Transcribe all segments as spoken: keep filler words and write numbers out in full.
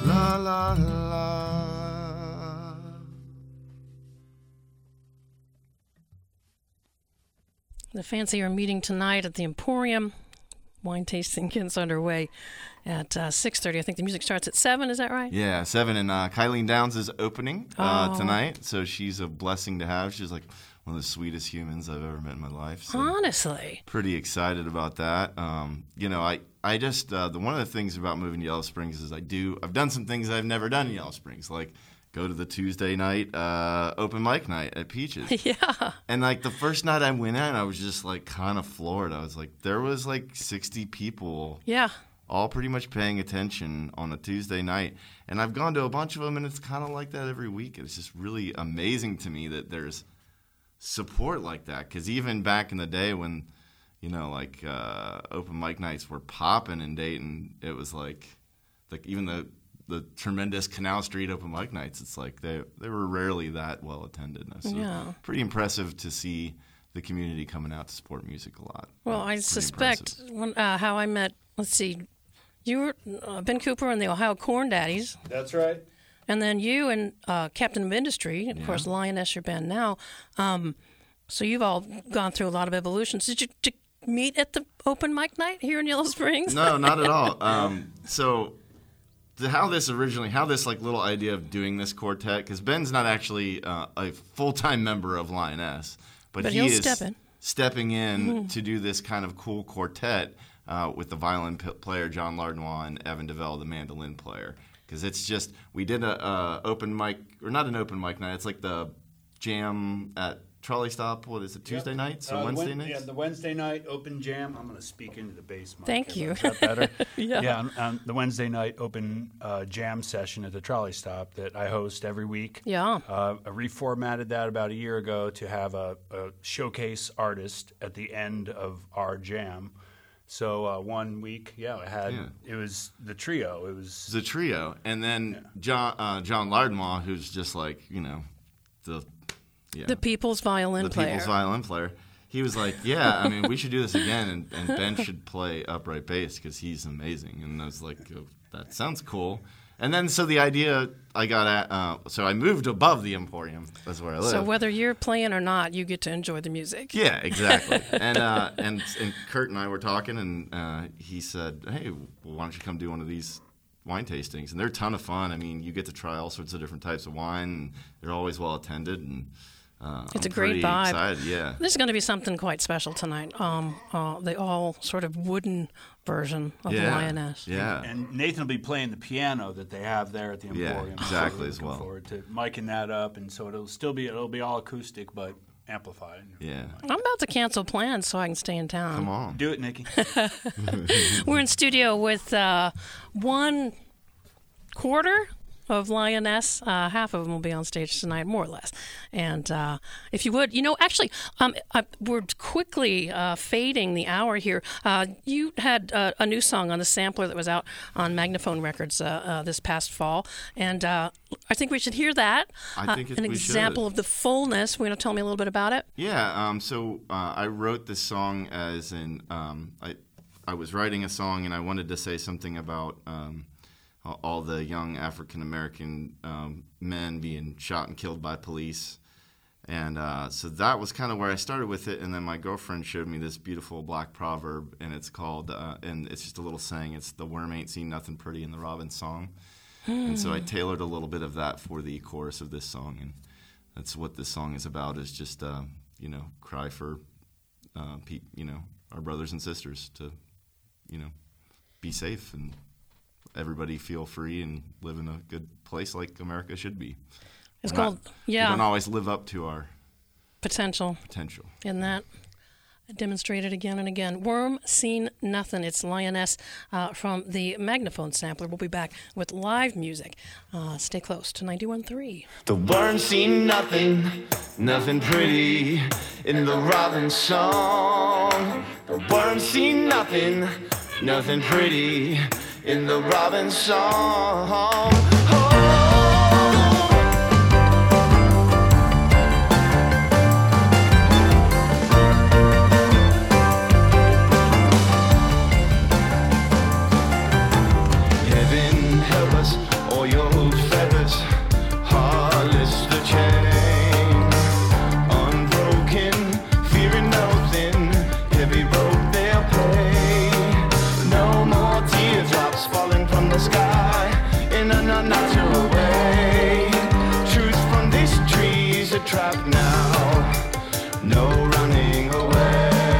La la la. The fancier meeting tonight at the Emporium. Wine tasting gets underway at uh, six thirty. I think the music starts at seven. Is that right? Yeah, seven. And uh, Kylene Downs is opening uh, Oh. tonight, so she's a blessing to have. She's like one of the sweetest humans I've ever met in my life. So Honestly. pretty excited about that. Um, you know, I I just uh, the one of the things about moving to Yellow Springs is I do I've done some things I've never done in Yellow Springs, like go to the Tuesday night uh, open mic night at Peaches. Yeah. And like the first night I went in, I was just like kind of floored. I was like, there was like sixty people, Yeah. all pretty much paying attention on a Tuesday night. And I've gone to a bunch of them, and it's kind of like that every week. It's just really amazing to me that there's support like that. Because even back in the day when, you know, like uh, open mic nights were popping in Dayton, it was like, like even the the tremendous Canal Street open mic nights, it's like they they were rarely that well attended. So Yeah. pretty impressive to see the community coming out to support music a lot. Well, I Pretty suspect impressive. when, uh, how I met, let's see, you were uh, Ben Cooper and the Ohio Corn Daddies, That's right. and then you and uh, Captain of Industry, of course, Lioness, your band now. Um, so you've all gone through a lot of evolutions. Did you, did you meet at the open mic night here in Yellow Springs? No, not at all. Um, so the, how this originally, how this like little idea of doing this quartet, because Ben's not actually uh, a full-time member of Lioness, but, But he he'll is step in. stepping in to do this kind of cool quartet uh, with the violin p- player John Lardnois and Evan DeVell, the mandolin player. Because it's just, we did a uh, open mic, or not an open mic night, it's like the jam at Trolley Stop, what is it, Tuesday nights or Uh, Wednesday Wed- nights? Yeah, the Wednesday night open jam. I'm going to speak into the bass mic. Thank here, you. Is that better? Yeah. Yeah, on, on the Wednesday night open uh, jam session at the Trolley Stop that I host every week. Yeah. Uh, I reformatted that about a year ago to have a, a showcase artist at the end of our jam. So uh, one week, yeah, I had Yeah. it was the trio. It was The trio, and then John uh, John Lardnois, who's just like you know, the yeah, The people's violin the player. people's violin player. He was like, yeah, I mean, we should do this again, and, and Ben should play upright bass because he's amazing. And I was like, oh, that sounds cool. And then so the idea I got at, uh, so I moved above the Emporium. That's where I live. So whether you're playing or not, you get to enjoy the music. Yeah, exactly. and, uh, and and Kurt and I were talking, and uh, he said, "Hey, well, why don't you come do one of these wine tastings?" And they're a ton of fun. I mean, you get to try all sorts of different types of wine, and they're always well attended. And uh, It's I'm a great pretty vibe. Excited. Yeah. There's going to be something quite special tonight. Um, uh, the all sort of wooden version of yeah. Lioness. Yeah. And Nathan will be playing the piano that they have there at the Yeah, Emporium. exactly, so we're as looking well. forward to miking that up, and so it'll still be it'll be all acoustic but amplified. Yeah. I'm about to cancel plans so I can stay in town. Come on. Do it, Nikki. We're in studio with uh, one quarter of Lioness. Uh, half of them will be on stage tonight, more or less. And uh, if you would, you know, actually, um, I, we're quickly uh, fading the hour here. Uh, you had uh, a new song on the sampler that was out on Magnaphone Records uh, uh, this past fall, and uh, I think we should hear that. I think uh, it- an we example should. of the fullness. We're going to tell me a little bit about it. Yeah. Um, so uh, I wrote this song as in um, I I was writing a song, and I wanted to say something about um, all- all the young African American um, men being shot and killed by police. And uh, so that was kind of where I started with it. And then my girlfriend showed me this beautiful black proverb, and it's called, uh, and it's just a little saying, it's "The worm ain't seen nothing pretty" in the Robin song. And so I tailored a little bit of that for the chorus of this song. And that's what this song is about, is just, uh, you know, cry for, uh, pe- you know, our brothers and sisters to, you know, be safe and everybody feel free and live in a good place like America should be. It's We're called, not- yeah, We don't always live up to our Potential. potential. In that, demonstrated again and again. Worm Seen Nothing. It's Lioness uh, from the Magnaphone sampler. We'll be back with live music. Uh, stay close to ninety-one point three. The worm seen nothing, nothing pretty in the robin song. The worm seen nothing, nothing pretty in the robin song. Oh. Heaven help us, or all your old feathers, heartless the chain. Unbroken, fearing nothing, heavy rope they'll play. No more teardrops falling from the sky in an unnatural way. Truth from this tree's a trap now, no running away.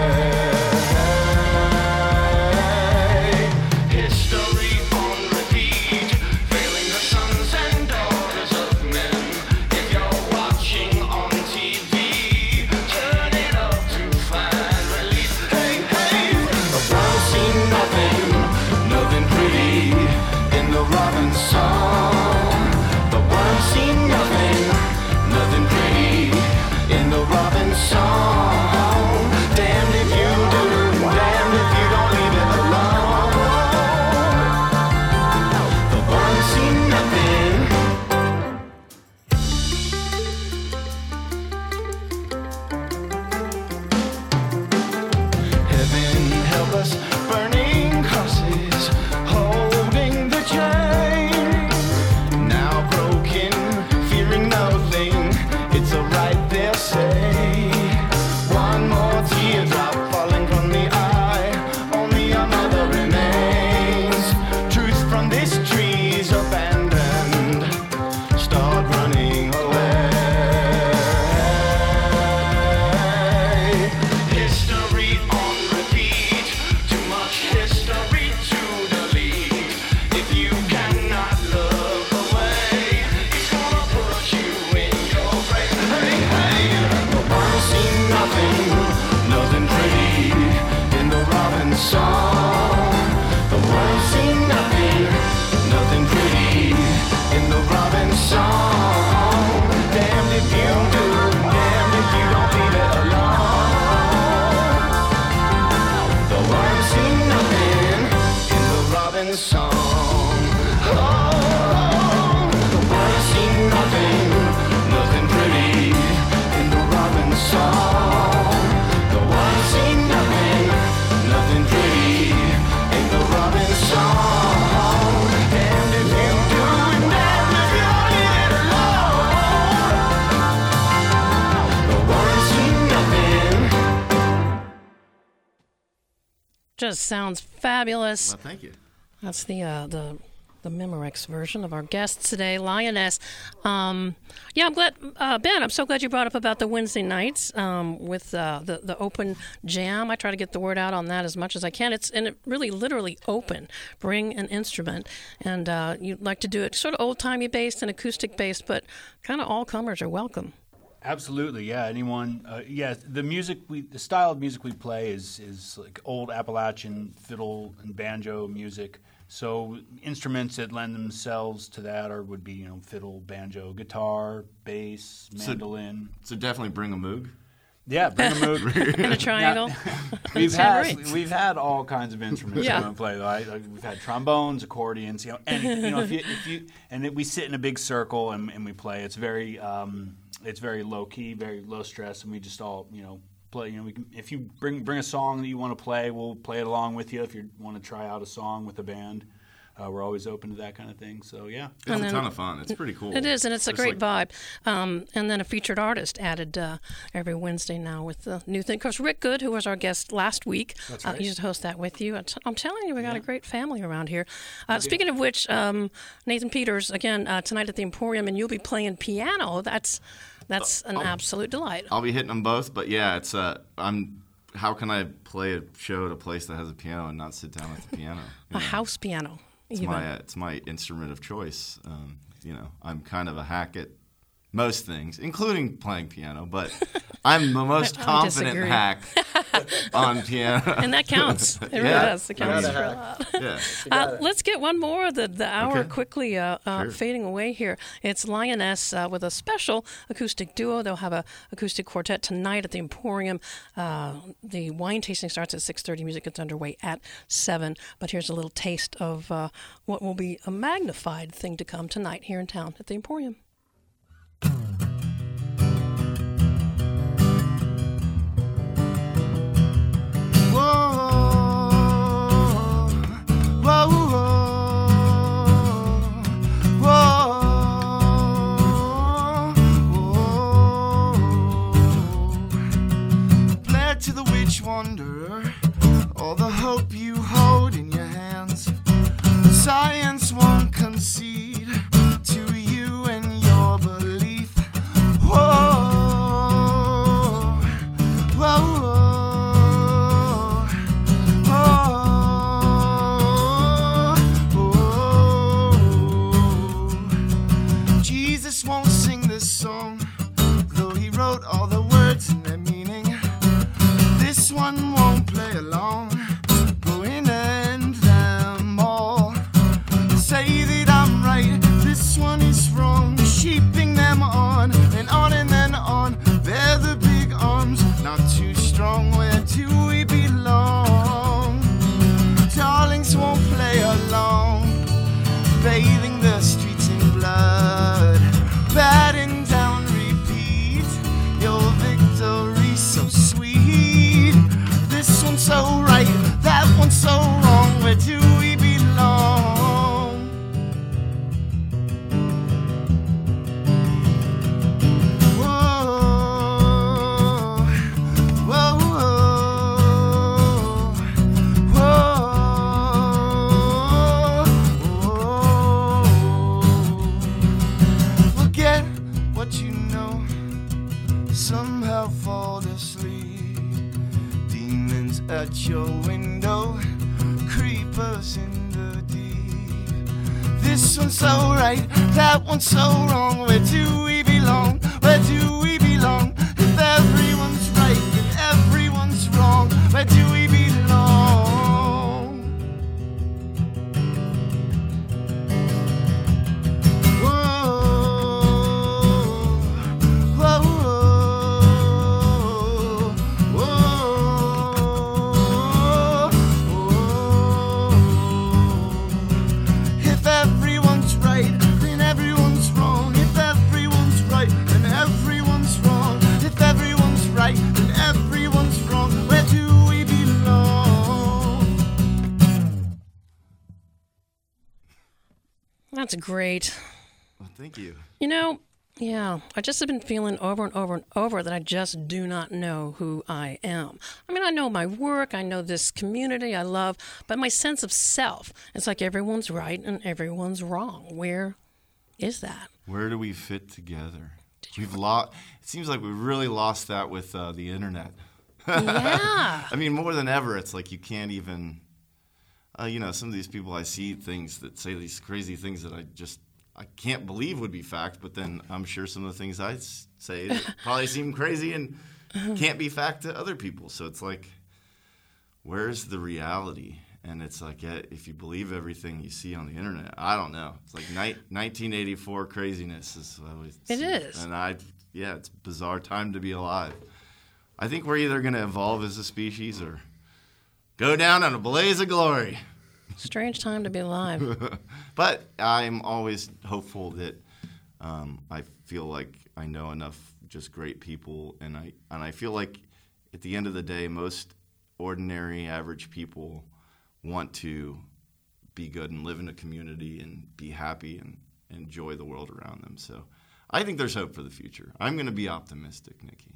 History on repeat, failing the sons and daughters of men. If you're watching on T V, turn it up to find relief. Hey, hey, the world's seen nothing, nothing pretty in the robin song. The world's seen nothing, nothing pretty in the robin song. Damned if you do, damned if you don't leave it alone. The world's seen nothing. Heaven help us, burning crosses, holding the chain. Now broken, fearing nothing, it's alright, they'll say. One more teardrop falling from the eye, only another remains. Truth from this tree's abandoned, start running away. History on repeat, too much history to delete. If you cannot look away, it's gonna put you in your grave. Hey, hey, the world's seen nothing, nothing pretty in the robin song. The world's seen nothing, nothing pretty in the robin song. Damned if you do, damned if you don't leave it alone. The world's seen nothing in the robin song. Oh, the world's seen nothing, nothing pretty in the robin song. The world's seen nothing, nothing pretty in the robin song. Damned if you do, and damned if you don't leave it alone. The world's seen nothing. Just sounds fabulous. Well, thank you. That's the uh, the the Memorex version of our guests today, Lioness. Um, yeah, I'm glad, uh, Ben. I'm so glad you brought up about the Wednesday nights um, with uh, the the open jam. I try to get the word out on that as much as I can. It's and it really literally open. Bring an instrument, and uh, you'd like to do it sort of old timey based and acoustic based, but kind of all comers are welcome. Absolutely, yeah. Anyone, uh, yeah. The music, we, the style of music we play is is like old Appalachian fiddle and banjo music. So instruments that lend themselves to that are would be you know fiddle, banjo, guitar, bass, mandolin. So, so definitely bring a moog. Yeah, bring a moog And a triangle. Now, we've Sound had great. we've had all kinds of instruments Yeah. we want to play. Like, like we've had trombones, accordions, you know, and you know if you if you and it, we sit in a big circle and, and we play. It's very um, it's very low key, very low stress, and we just all you know play. You know, we can, if you bring bring a song that you want to play, we'll play it along with you. If you want to try out a song with a band. Uh, we're always open to that kind of thing. So, yeah. It's And a then- ton of fun. It's pretty cool. It is, and it's a Just great like- vibe. Um, and then a featured artist added uh, every Wednesday now with the new thing. Of course, Rick Good, who was our guest last week, That's uh, right. he used to host that with you. I'm t- I'm telling you, we got a great family around here. Uh, speaking of which, um, Nathan Peters, again, uh, tonight at the Emporium, and you'll be playing piano. That's that's an absolute delight. I'll be hitting them both, but yeah, it's uh, I'm. How can I play a show at a place that has a piano and not sit down at the piano? You A know? house piano. It's even. my uh, it's my instrument of choice. Um, you know, I'm kind of a hack at most things, including playing piano, but I'm the most I confident disagree. hack on piano. And that counts. It really Yeah. does. It counts I for mean, a lot. yeah. Uh, let's get one more of the, the hour Okay. quickly uh, uh, Sure. fading away here. It's Lioness uh, with a special acoustic duo. They'll have a acoustic quartet tonight at the Emporium. Uh, the wine tasting starts at six thirty. Music gets underway at seven. But here's a little taste of uh, what will be a magnified thing to come tonight here in town at the Emporium. Whoa, whoa, whoa, concede to you and your belief. Whoa, whoa, whoa, whoa. Jesus won't sing this song, though he wrote all the words and their meaning. This one won't play along. Go in and them all. Say that I'm right, this one is wrong. Sheeping them on and on and then on. They're the big arms, not too strong. Where do we belong? Darlings won't play along. Bathing the streets in blood. Batting down repeat. Your victory so sweet. This one's so right, that one's so wrong. Where do we belong? Whoa, whoa, whoa, whoa. Forget what you know, somehow fall asleep. Demons at your window, creepers in the deep. This one's so right, that one's so wrong. Where do we belong? Where do we belong? If everyone's right and everyone's wrong, where do we belong? Whoa, whoa, whoa, whoa. If everyone's right, then everyone's wrong. If everyone's right, then everyone's wrong. If everyone's right, then everyone's wrong. Where do we belong? That's great. Well, thank you. You know, yeah, I just have been feeling over and over and over that I just do not know who I am. I mean, I know my work, I know this community I love, but my sense of self, it's like everyone's right and everyone's wrong. Where is that? Where do we fit together? We've lost. It seems like we've really lost that with uh, the internet. Yeah. I mean, more than ever, it's like you can't even. Uh, you know, some of these people I see things that say these crazy things that I just I can't believe would be fact. But then I'm sure some of the things I s- say that probably seem crazy and can't be fact to other people. So it's like, where's the reality? And it's like, yeah, if you believe everything you see on the internet, I don't know. It's like ni- nineteen eighty-four craziness is what I always It see. is. And I, yeah, it's a bizarre time to be alive. I think we're either going to evolve as a species or go down in a blaze of glory. Strange time to be alive. But I'm always hopeful that um, I feel like I know enough just great people, and I and I feel like at the end of the day, most ordinary, average people want to be good and live in a community and be happy and enjoy the world around them. So I think there's hope for the future. I'm going to be optimistic, Nikki.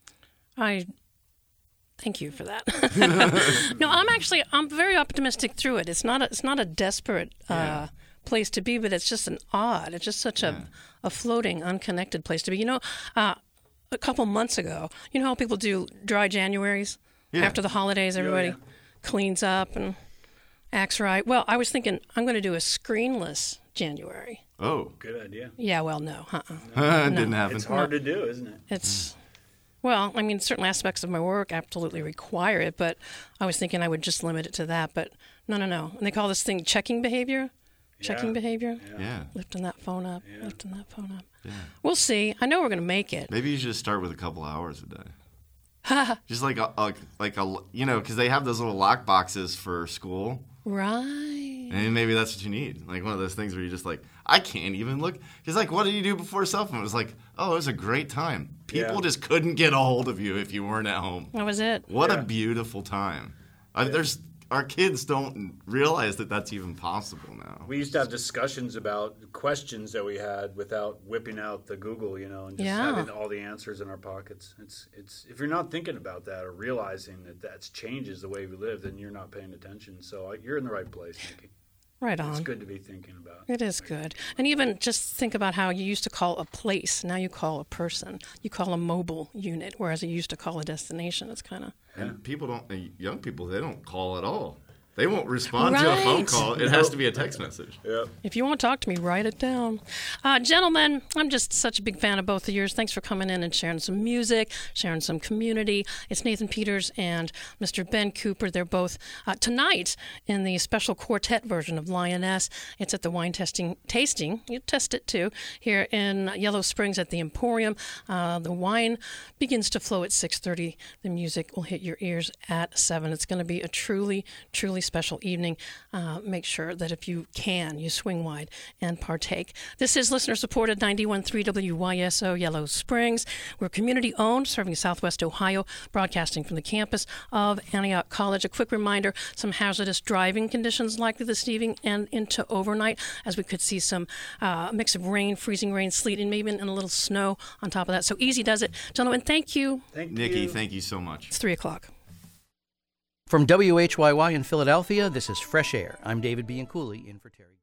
I thank you for that. No, I'm actually I'm very optimistic through it. It's not a, it's not a desperate uh, Yeah. place to be, but it's just an odd. It's just such Yeah. a a floating, unconnected place to be. You know, uh, a couple months ago, you know how people do dry Januaries Yeah. after the holidays. Everybody yeah. cleans up and acts right. Well, I was thinking I'm going to do a screenless January. Oh, Good idea. Yeah, well, no, uh-uh. it didn't happen. It's hard to do, isn't it? It's, well, I mean, certain aspects of my work absolutely require it, but I was thinking I would just limit it to that. But no, no, no. And they call this thing checking behavior. Checking Yeah. behavior. Yeah. Lifting that phone up. Lifting that phone up. Yeah. We'll see. I know we're going to make it. Maybe you should start with a couple hours a day. Just like a, a like a you know, because they have those little lock boxes for school, Right. and maybe that's what you need. Like one of those things where you're just like, I can't even look. Because like, what did you do before cell phone? It was like, oh, it was a great time. People Yeah. just couldn't get a hold of you if you weren't at home. That was it. What Yeah. a beautiful time. I, there's our kids don't realize that that's even possible now. We used to have discussions about questions that we had without whipping out the Google, you know, and just Yeah. having all the answers in our pockets. It's it's if you're not thinking about that or realizing that that changes the way we live, then you're not paying attention. So uh, you're in the right place, Nikki. Right on. It's good to be thinking about. It is good. And even just think about how you used to call a place. Now you call a person. You call a mobile unit, whereas you used to call a destination. It's kind of... And people don't, uh, young people, they don't call at all. They won't respond to a Right. phone call. It has to be a text message. Yep. If you want to talk to me, write it down. Uh, gentlemen, I'm just such a big fan of both of yours. Thanks for coming in and sharing some music, sharing some community. It's Nathan Peters and Mister Ben Cooper. They're both uh, tonight in the special quartet version of Lioness. It's at the wine testing tasting. You test it too here in Yellow Springs at the Emporium. Uh, the wine begins to flow at six thirty. The music will hit your ears at seven. It's going to be a truly, truly special evening. Uh, make sure that if you can, you swing wide and partake. This is listener-supported ninety-one point three W Y S O Yellow Springs. We're community-owned, serving Southwest Ohio, broadcasting from the campus of Antioch College. A quick reminder, some hazardous driving conditions likely this evening and into overnight, as we could see some uh, mix of rain, freezing rain, sleet, and maybe and a little snow on top of that. So easy does it. Gentlemen, thank you. Thank Nikki, you. thank you so much. It's three o'clock. From W H Y Y in Philadelphia, this is Fresh Air. I'm David Bianculli in for Terry.